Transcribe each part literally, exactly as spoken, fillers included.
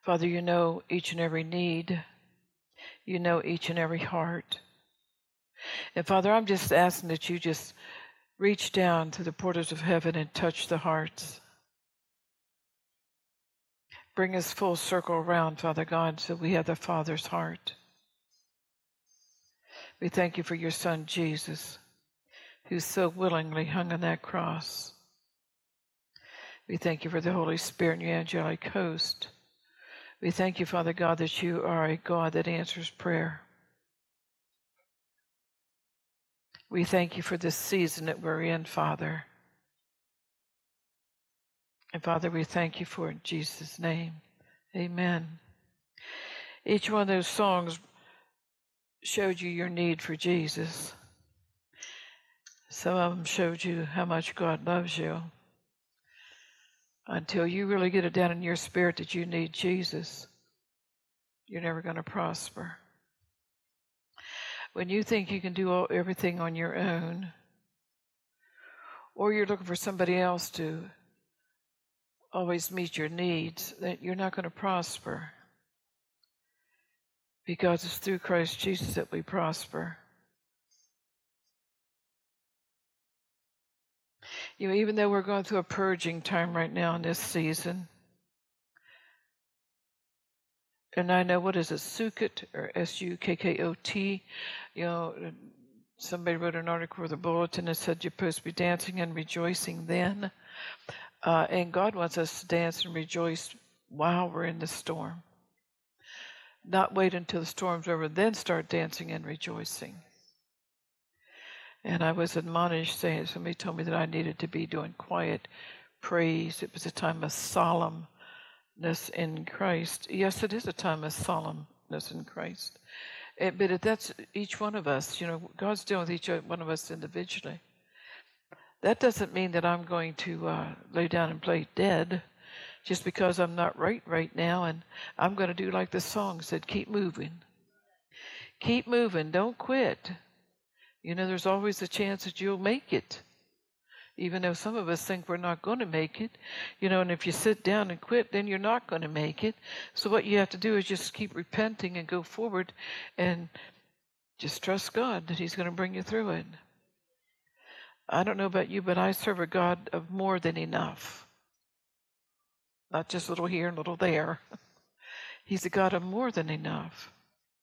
Father, you know each and every need. You know each and every heart. And Father, I'm just asking that you just reach down to the portals of heaven and touch the hearts. Bring us full circle around, Father God, so we have the Father's heart. We thank you for your Son, Jesus, who so willingly hung on that cross. We thank you for the Holy Spirit and your angelic host. We thank you, Father God, that you are a God that answers prayer. We thank you for this season that we're in, Father. And Father, we thank you for it in Jesus' name. Amen. Each one of those songs showed you your need for Jesus. Some of them showed you how much God loves you. Until you really get it down in your spirit that you need Jesus, you're never going to prosper. When you think you can do all, everything on your own, or you're looking for somebody else to always meet your needs, that you're not going to prosper. Because it's through Christ Jesus that we prosper. You know, even though we're going through a purging time right now in this season, and I know, what is it, Sukkot, or S U K K O T, you know, somebody wrote an article for the bulletin that said you're supposed to be dancing and rejoicing then. Uh, and God wants us to dance and rejoice while we're in the storm. Not wait until the storm's over, then start dancing and rejoicing. And I was admonished, saying, somebody told me that I needed to be doing quiet praise. It was a time of solemnness in Christ. Yes, it is a time of solemnness in Christ. It, but it, that's each one of us. You know, God's dealing with each one of us individually. That doesn't mean that I'm going to uh, lay down and play dead just because I'm not right right now, and I'm going to do like the song said, keep moving. Keep moving. Don't quit. You know, there's always a chance that you'll make it, even though some of us think we're not going to make it. You know, and if you sit down and quit, then you're not going to make it. So what you have to do is just keep repenting and go forward and just trust God that he's going to bring you through it. I don't know about you, but I serve a God of more than enough. Not just a little here and a little there. He's a God of more than enough.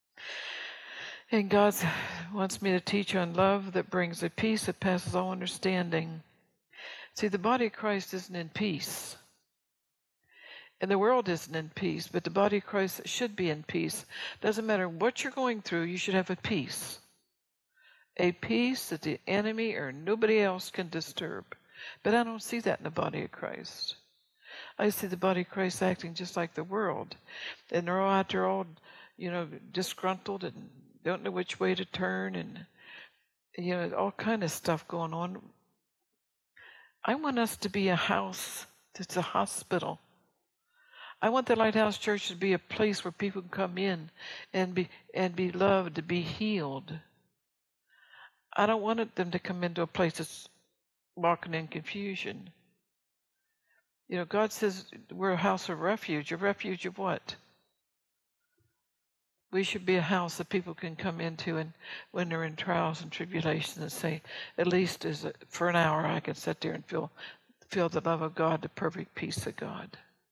And God wants me to teach on love that brings a peace that passes all understanding. See, the body of Christ isn't in peace. And the world isn't in peace, but the body of Christ should be in peace. Doesn't matter what you're going through, you should have a peace. A peace that the enemy or nobody else can disturb. But I don't see that in the body of Christ. I see the body of Christ acting just like the world. And they're all out there all, you know, disgruntled and don't know which way to turn, and, you know, all kind of stuff going on. I want us to be a house that's a hospital. I want the Lighthouse Church to be a place where people can come in and be and be loved, to be healed. I don't want them to come into a place that's walking in confusion. You know, God says we're a house of refuge. A refuge of what? We should be a house that people can come into, and when they're in trials and tribulations, and say, at least as a, for an hour I can sit there and feel feel the love of God, the perfect peace of God.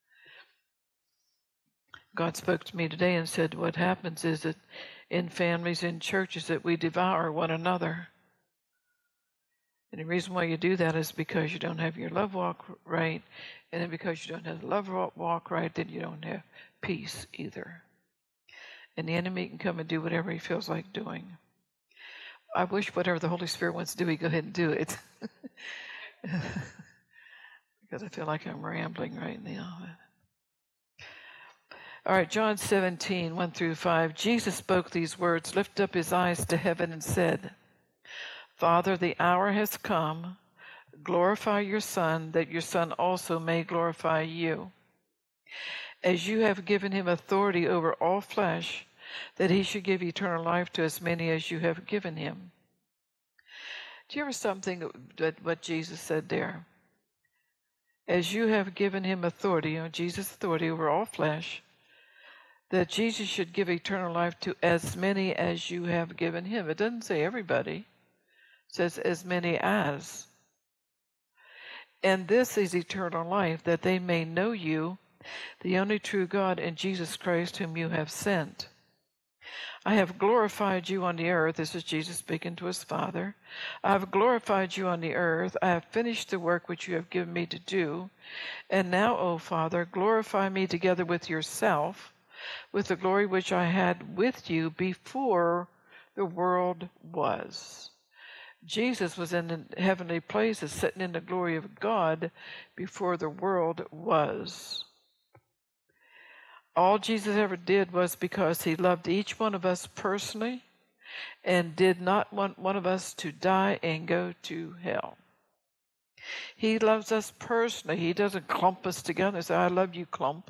God spoke to me today and said what happens is that in families, in churches, that we devour one another. And the reason why you do that is because you don't have your love walk right, and then because you don't have the love walk right, then you don't have peace either. And the enemy can come and do whatever he feels like doing. I wish whatever the Holy Spirit wants to do, he'd go ahead and do it. Because I feel like I'm rambling right now. All right, John seventeen, one through five. Jesus spoke these words, lifted up his eyes to heaven and said, Father, the hour has come. Glorify your Son, that your Son also may glorify you. As you have given him authority over all flesh, that he should give eternal life to as many as you have given him. Do you ever stop and think that what Jesus said there? As you have given him authority, you know, Jesus' authority over all flesh, that Jesus should give eternal life to as many as you have given him. It doesn't say everybody. It says as many as. And this is eternal life, that they may know you, the only true God, and Jesus Christ, whom you have sent. I have glorified you on the earth. This is Jesus speaking to his Father. I have glorified you on the earth. I have finished the work which you have given me to do. And now, O Father, glorify me together with yourself, with the glory which I had with you before the world was. Jesus was in the heavenly places, sitting in the glory of God before the world was. All Jesus ever did was because he loved each one of us personally and did not want one of us to die and go to hell. He loves us personally. He doesn't clump us together and say, I love you, clump.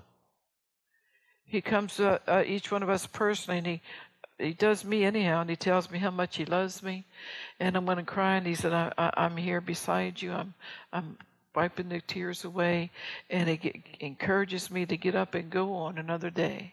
He comes to uh, each one of us personally, and he, he does me anyhow, and he tells me how much he loves me. And I'm going to cry, and he said, I, I, I'm here beside you. I'm, I'm wiping the tears away, and it get, encourages me to get up and go on another day.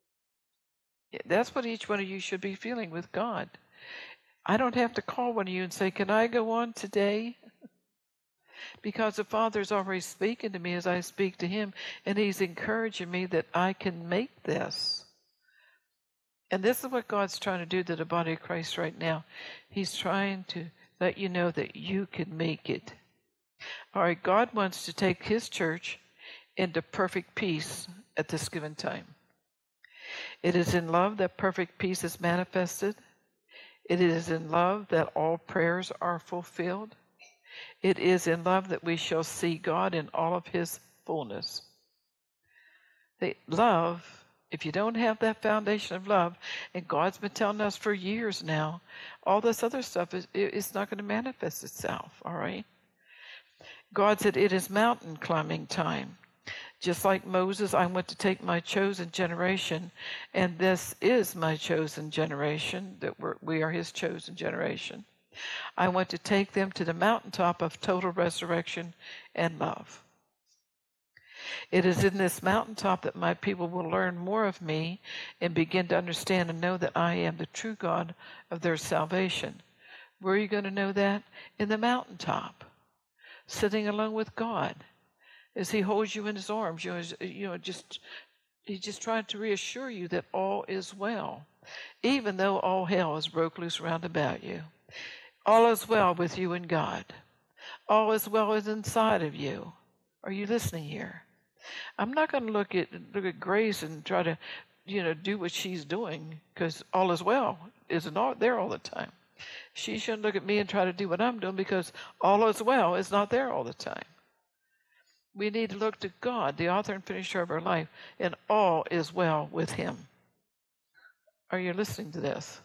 That's what each one of you should be feeling with God. I don't have to call one of you and say, can I go on today? Because the Father's already speaking to me as I speak to him, and he's encouraging me that I can make this. And this is what God's trying to do to the body of Christ right now. He's trying to let you know that you can make it. All right, God wants to take his church into perfect peace at this given time. It is in love that perfect peace is manifested. It is in love that all prayers are fulfilled. It is in love that we shall see God in all of his fullness. The love, if you don't have that foundation of love, and God's been telling us for years now, all this other stuff is it's not going to manifest itself, all right? God said, it is mountain climbing time. Just like Moses, I want to take my chosen generation, and this is my chosen generation, that we're, we are his chosen generation. I want to take them to the mountaintop of total resurrection and love. It is in this mountaintop that my people will learn more of me and begin to understand and know that I am the true God of their salvation. Where are you going to know that? In the mountaintop, sitting alone with God as he holds you in his arms. You know, you know, just he's just trying to reassure you that all is well, even though all hell is broke loose round about you. All is well with you and God. All is well is inside of you. Are you listening here? I'm not going to look at look at Grace and try to, you know, do what she's doing, because all is well isn't all there all the time. She shouldn't look at me and try to do what I'm doing, because all is well is not there all the time. We need to look to God, the author and finisher of our life, and all is well with him. Are you listening to this?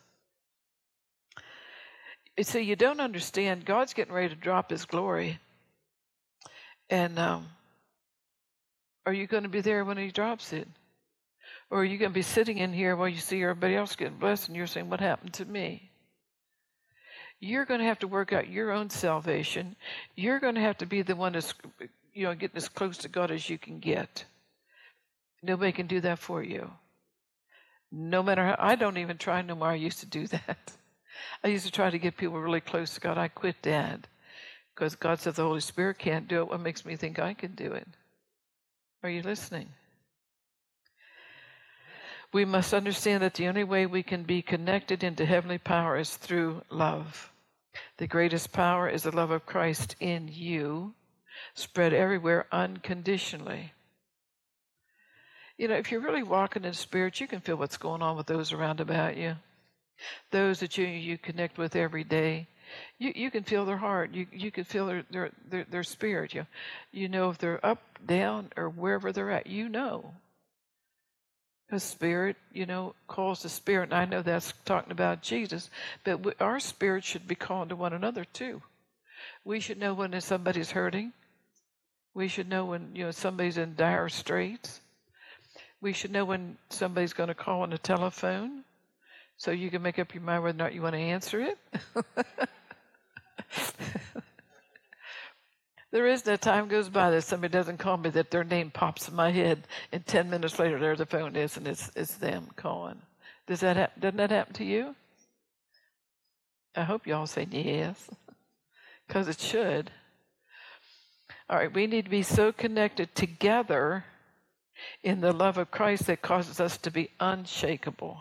So you don't understand, God's getting ready to drop his glory. And um, are you going to be there when he drops it? Or are you going to be sitting in here while you see everybody else getting blessed and you're saying, what happened to me? You're going to have to work out your own salvation. You're going to have to be the one that's, you know, getting as close to God as you can get. Nobody can do that for you. No matter how, I don't even try no more. I used to do that. I used to try to get people really close to God. I quit that because God said the Holy Spirit can't do it. What makes me think I can do it? Are you listening? We must understand that the only way we can be connected into heavenly power is through love. The greatest power is the love of Christ in you, spread everywhere unconditionally. You know, if you're really walking in the Spirit, you can feel what's going on with those around about you. Those that you you connect with every day, you you can feel their heart. You you can feel their their their, their spirit. You you know if they're up, down, or wherever they're at. You know. A spirit, you know, calls the spirit, and I know that's talking about Jesus. But we, our spirit should be calling to one another too. We should know when somebody's hurting. We should know when you know somebody's in dire straits. We should know when somebody's going to call on the telephone. So you can make up your mind whether or not you want to answer it. There is no time goes by that somebody doesn't call me that their name pops in my head, and ten minutes later there the phone is, and it's it's them calling. Does that hap- doesn't that happen to you? I hope y'all say yes, because it should. All right, we need to be so connected together in the love of Christ that causes us to be unshakable.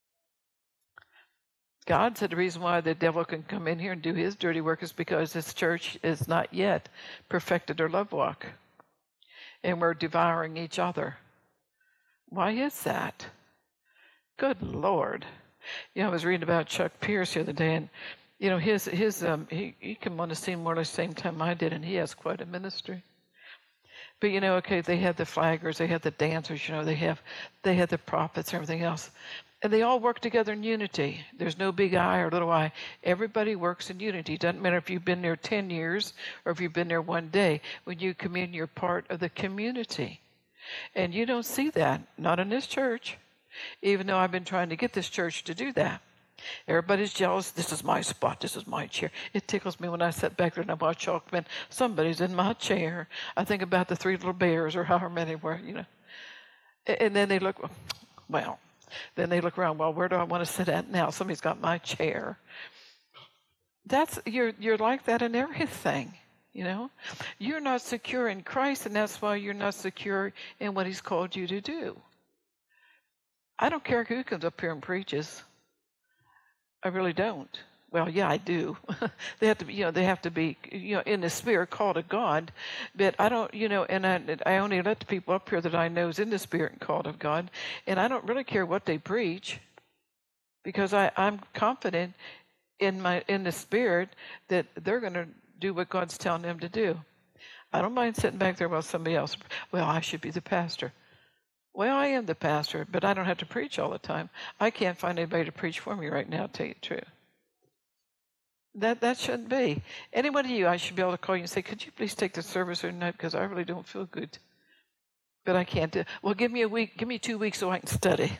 God said the reason why the devil can come in here and do his dirty work is because this church is not yet perfected their love walk. And we're devouring each other. Why is that? Good Lord. You know, I was reading about Chuck Pierce the other day, and, you know, his, his um, he, he came on the scene more or less the same time I did, and he has quite a ministry. But, you know, okay, they had the flaggers, they had the dancers, you know, they have, they had the prophets and everything else. And they all work together in unity. There's no big I or little I. Everybody works in unity. It doesn't matter if you've been there ten years or if you've been there one day. When you commune, you're part of the community. And you don't see that, not in this church, even though I've been trying to get this church to do that. Everybody's jealous. This is my spot. This is my chair. It tickles me when I sit back there and I watch Chalkman. Somebody's in my chair. I think about the three little bears or however many were, you know. And then they look, well, then they look around, well, where do I want to sit at now? Somebody's got my chair. That's you're you're like that in everything, you know. You're not secure in Christ, and that's why you're not secure in what He's called you to do. I don't care who comes up here and preaches. I really don't. Well, yeah, I do. They have to be, you know, they have to be, you know, in the spirit, called of God. But I don't, you know, and I, I only let the people up here that I know is in the spirit and called of God. And I don't really care what they preach, because I, I'm confident in my in the spirit that they're going to do what God's telling them to do. I don't mind sitting back there while somebody else. Well, I should be the pastor. Well, I am the pastor, but I don't have to preach all the time. I can't find anybody to preach for me right now, to tell you the truth. That that shouldn't be. Any one of you, I should be able to call you and say, could you please take the service or not, because I really don't feel good. But I can't do. Well, give me a week, give me two weeks so I can study.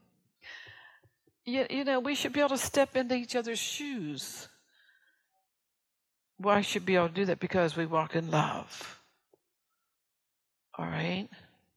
you, you know, we should be able to step into each other's shoes. Why should we be able to do that? Because we walk in love. All right?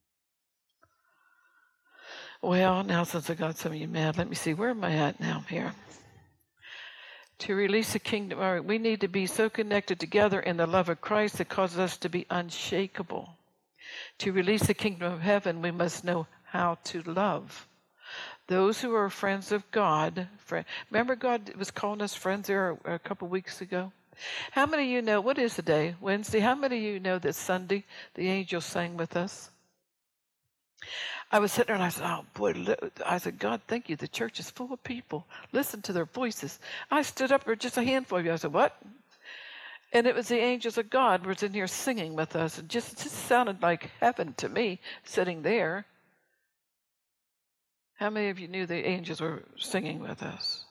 Well, now since I got some of you mad, let me see, where am I at now here? To release the kingdom, all right, we need to be so connected together in the love of Christ that causes us to be unshakable. To release the kingdom of heaven, we must know how to love. Those who are friends of God, friend, remember God was calling us friends there a, a couple of weeks ago? How many of you know, what is the day? Wednesday. How many of you know that Sunday the angels sang with us? I was sitting there and I said, oh boy, I said, God, thank you. The church is full of people. Listen to their voices. I stood up there, just a handful of you. I said, what? And it was the angels of God was in here singing with us. It just, just sounded like heaven to me, sitting there. How many of you knew the angels were singing with us?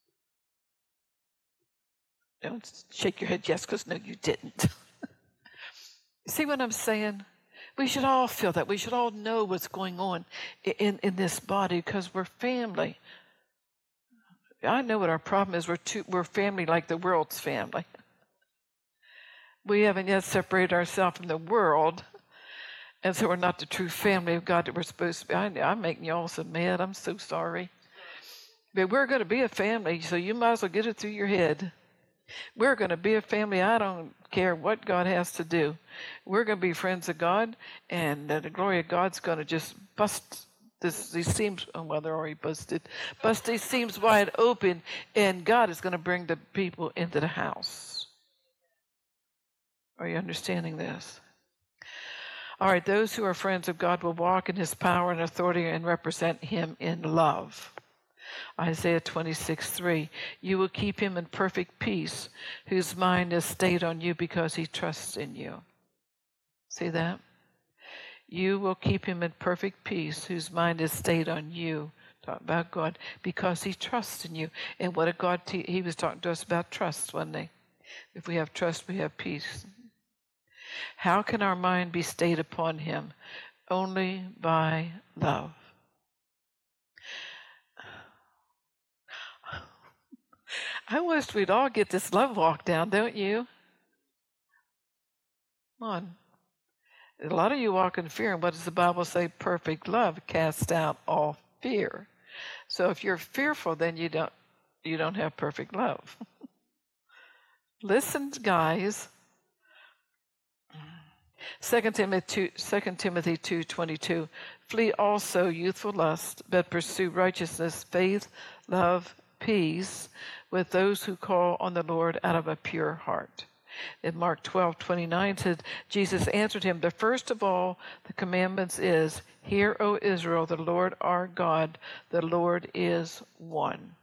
Don't shake your head yes, because no, you didn't. See what I'm saying? We should all feel that. We should all know what's going on in, in this body, because we're family. I know what our problem is. We're, too, we're family like the world's family. We haven't yet separated ourselves from the world, and so we're not the true family of God that we're supposed to be. I, I'm making you all so mad. I'm so sorry. But we're going to be a family, so you might as well get it through your head. We're going to be a family. I don't care what God has to do. We're going to be friends of God, and uh, the glory of God's going to just bust this, these seams. Oh, well, they're already busted. Bust these seams wide open, and God is going to bring the people into the house. Are you understanding this? All right, those who are friends of God will walk in His power and authority and represent Him in love. Isaiah twenty-six three, you will keep him in perfect peace, whose mind is stayed on you because he trusts in you. See that? You will keep him in perfect peace, whose mind is stayed on you. Talk about God, because he trusts in you. And what did God, te- he was talking to us about trust, wasn't he? If we have trust, we have peace. How can our mind be stayed upon him? Only by love. I wish we'd all get this love walk down, don't you? Come on. A lot of you walk in fear, and what does the Bible say? Perfect love casts out all fear. So if you're fearful, then you don't you don't have perfect love. Listen, guys. Second Timothy two twenty-two. Flee also youthful lust, but pursue righteousness, faith, love, peace with those who call on the Lord out of a pure heart. In Mark twelve twenty-nine said, Jesus answered him, the first of all the commandments is, Hear, O Israel, the Lord our God, the Lord is one.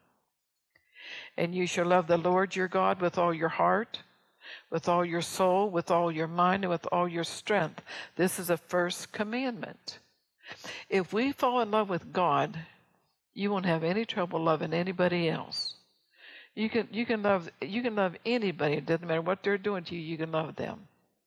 And you shall love the Lord your God with all your heart, with all your soul, with all your mind, and with all your strength. This is the first commandment. If we fall in love with God, you won't have any trouble loving anybody else. You can you can love you can love anybody. It doesn't matter what they're doing to you, you can love them.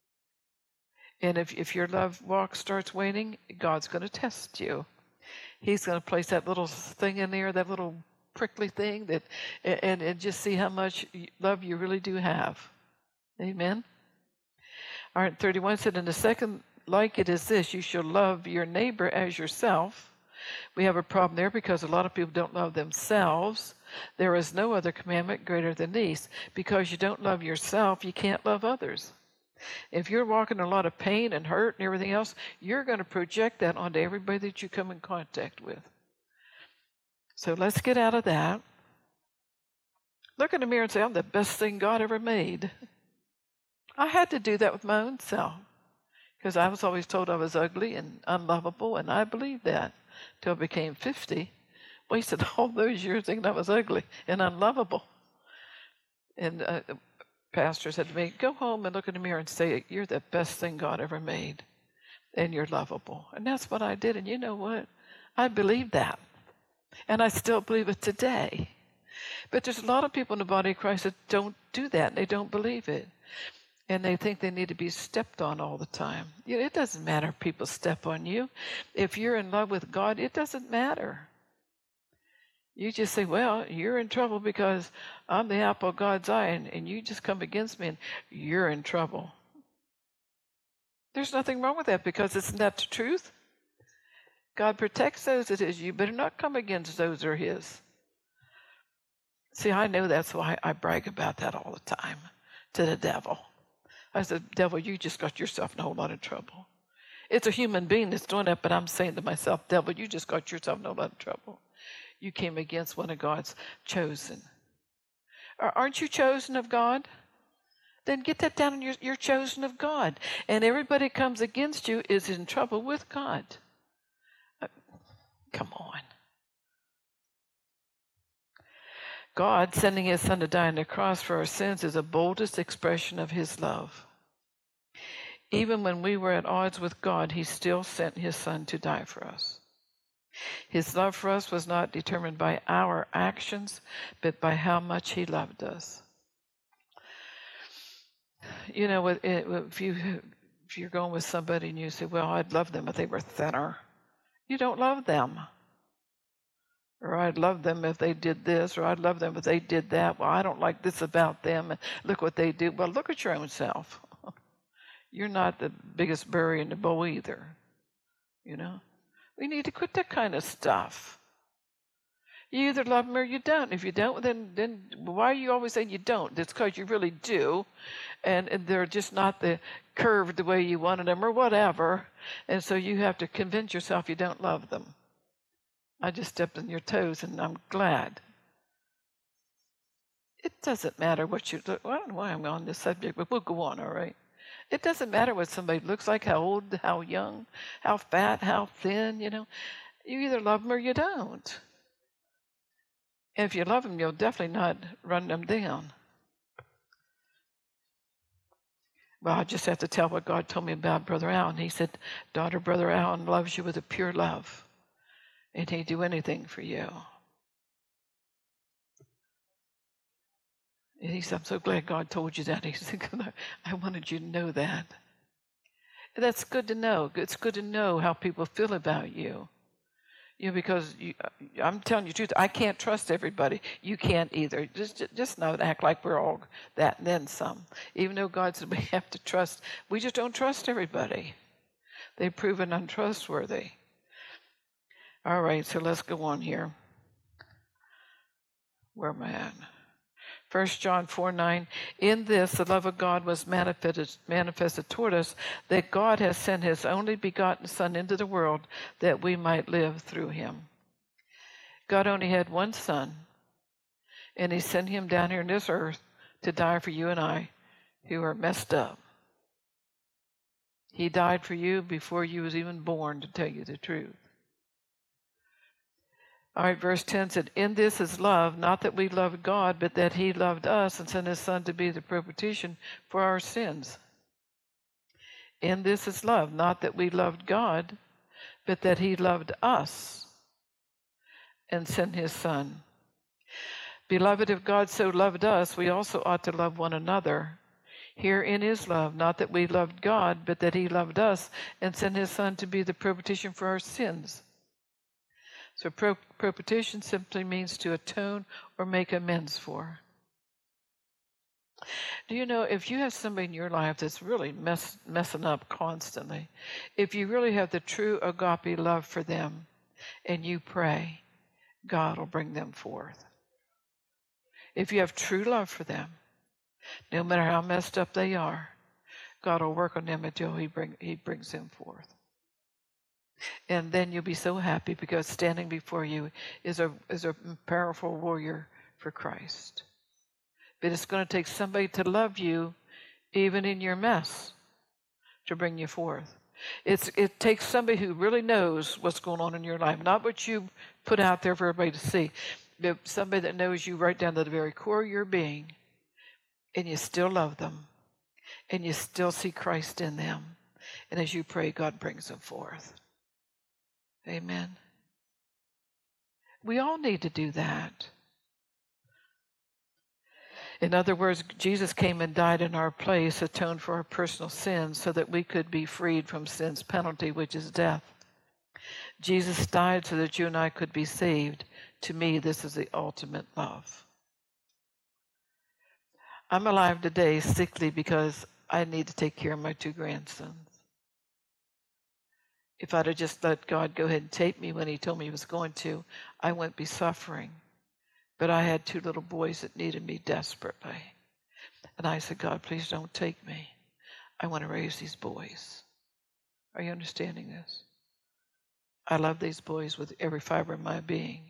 And if if your love walk starts waning, God's going to test you. He's going to place that little thing in there, that little prickly thing, that and, and just see how much love you really do have. Amen. All right, thirty-one said, and the second like it is this, you shall love your neighbor as yourself. We have a problem there because a lot of people don't love themselves. There is no other commandment greater than these. Because you don't love yourself, you can't love others. If you're walking in a lot of pain and hurt and everything else, you're going to project that onto everybody that you come in contact with. So let's get out of that. Look in the mirror and say, I'm the best thing God ever made. I had to do that with my own self because I was always told I was ugly and unlovable, and I believed that till I became fifty. Wasted all those years thinking I was ugly and unlovable. And uh, the pastor said to me, go home and look in the mirror and say, you're the best thing God ever made, and you're lovable. And that's what I did. And you know what? I believed that. And I still believe it today. But there's a lot of people in the body of Christ that don't do that, and they don't believe it. And they think they need to be stepped on all the time. You know, it doesn't matter if people step on you. If you're in love with God, it doesn't matter. You just say, well, you're in trouble because I'm the apple of God's eye, and, and you just come against me, and you're in trouble. There's nothing wrong with that because isn't that the truth? God protects those that is. You better not come against those that are His. See, I know that's why I brag about that all the time to the devil. I said, devil, you just got yourself in a whole lot of trouble. It's a human being that's doing that, but I'm saying to myself, devil, you just got yourself in a whole lot of trouble. You came against one of God's chosen. Aren't you chosen of God? Then get that down. You're, you're chosen of God. And everybody comes against you is in trouble with God. Uh, come on. God sending His Son to die on the cross for our sins is the boldest expression of His love. Even when we were at odds with God, He still sent His Son to die for us. His love for us was not determined by our actions, but by how much He loved us. You know, if, you, if you're going with somebody and you say, well, I'd love them if they were thinner. You don't love them. Or I'd love them if they did this, or I'd love them if they did that. Well, I don't like this about them. Look what they do. Well, look at your own self. You're not the biggest berry in the bowl either. You know? We need to quit that kind of stuff. You either love them or you don't. If you don't, then then why are you always saying you don't? It's because you really do, and, and they're just not the curved the way you wanted them or whatever, and so you have to convince yourself you don't love them. I just stepped on your toes, and I'm glad. It doesn't matter what you look. Well, I don't know why I'm on this subject, but we'll go on, all right? It doesn't matter what somebody looks like, how old, how young, how fat, how thin, you know. You either love them or you don't. And if you love them, you'll definitely not run them down. Well, I just have to tell what God told me about Brother Allen. He said, daughter, Brother Allen loves you with a pure love, and he'd do anything for you. And he said, I'm so glad God told you that. He said, I wanted you to know that. And that's good to know. It's good to know how people feel about you. You know, because you, I'm telling you the truth, I can't trust everybody. You can't either. Just, just not act like we're all that and then some. Even though God said we have to trust, we just don't trust everybody. They've proven untrustworthy. All right, so let's go on here. Where am I at? First John four nine, in this the love of God was manifested, manifested toward us, that God has sent his only begotten Son into the world that we might live through him. God only had one Son, and he sent him down here on this earth to die for you and I who are messed up. He died for you before you was even born, to tell you the truth. All right, verse ten said, in this is love, not that we loved God, but that he loved us and sent his Son to be the propitiation for our sins. In this is love, not that we loved God, but that he loved us and sent his Son. Beloved, if God so loved us, we also ought to love one another. Herein is love, not that we loved God, but that he loved us and sent his Son to be the propitiation for our sins. So propitiation simply means to atone or make amends for. Do you know, if you have somebody in your life that's really mess, messing up constantly, if you really have the true agape love for them and you pray, God will bring them forth. If you have true love for them, no matter how messed up they are, God will work on them until he, bring, he brings them forth. And then you'll be so happy because standing before you is a is a powerful warrior for Christ. But it's going to take somebody to love you even in your mess to bring you forth. It's it takes somebody who really knows what's going on in your life, not what you put out there for everybody to see, but somebody that knows you right down to the very core of your being, and you still love them, and you still see Christ in them. And as you pray, God brings them forth. Amen. We all need to do that. In other words, Jesus came and died in our place, atoned for our personal sins so that we could be freed from sin's penalty, which is death. Jesus died so that you and I could be saved. To me, this is the ultimate love. I'm alive today sickly because I need to take care of my two grandsons. If I'd have just let God go ahead and take me when he told me he was going to, I wouldn't be suffering. But I had two little boys that needed me desperately. And I said, God, please don't take me. I want to raise these boys. Are you understanding this? I love these boys with every fiber of my being.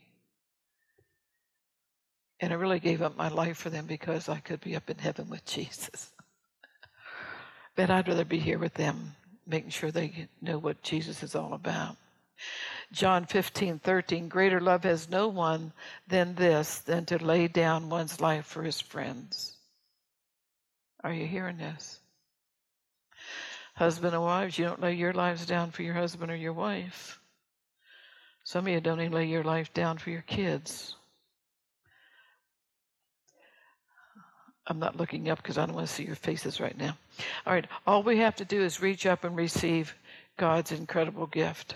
And I really gave up my life for them because I could be up in heaven with Jesus. But I'd rather be here with them, making sure they know what Jesus is all about. John fifteen thirteen, greater love has no one than this, than to lay down one's life for his friends. Are you hearing this? Husband and wives, you don't lay your lives down for your husband or your wife. Some of you don't even lay your life down for your kids. I'm not looking up because I don't want to see your faces right now. All right, all we have to do is reach up and receive God's incredible gift.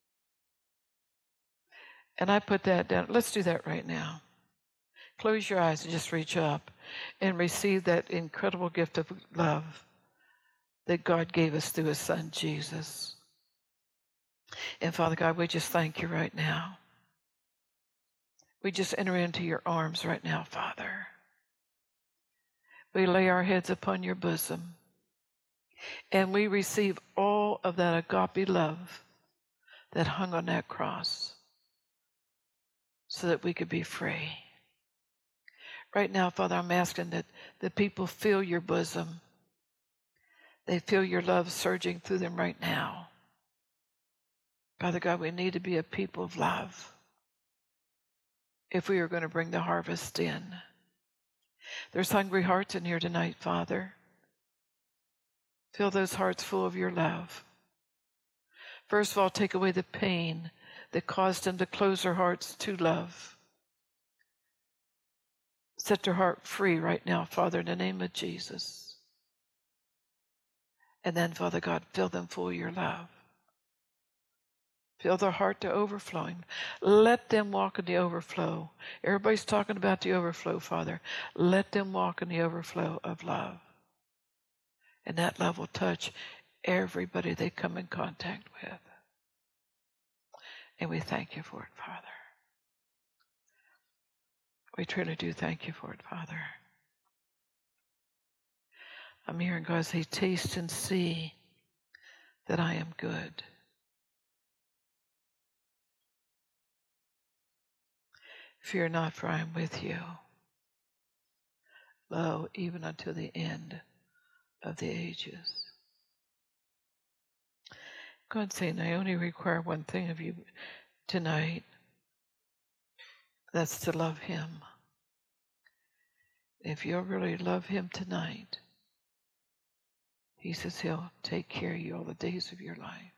And I put that down. Let's do that right now. Close your eyes and just reach up and receive that incredible gift of love that God gave us through his Son, Jesus. And Father God, we just thank you right now. We just enter into your arms right now, Father. We lay our heads upon your bosom, and we receive all of that agape love that hung on that cross so that we could be free. Right now, Father, I'm asking that the people feel your bosom. They feel your love surging through them right now. Father God, we need to be a people of love if we are going to bring the harvest in. There's hungry hearts in here tonight, Father. Fill those hearts full of your love. First of all, take away the pain that caused them to close their hearts to love. Set their heart free right now, Father, in the name of Jesus. And then, Father God, fill them full of your love. Fill their heart to overflowing. Let them walk in the overflow. Everybody's talking about the overflow, Father. Let them walk in the overflow of love. And that love will touch everybody they come in contact with. And we thank you for it, Father. We truly do thank you for it, Father. I'm hearing God say, taste and see that I am good. Fear not, for I am with you. Lo, even unto the end of the ages. God's saying, I only require one thing of you tonight. That's to love him. If you'll really love him tonight, he says he'll take care of you all the days of your life.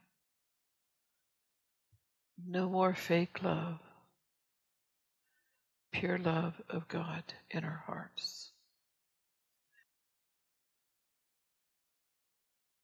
No more fake love. Pure love of God in our hearts.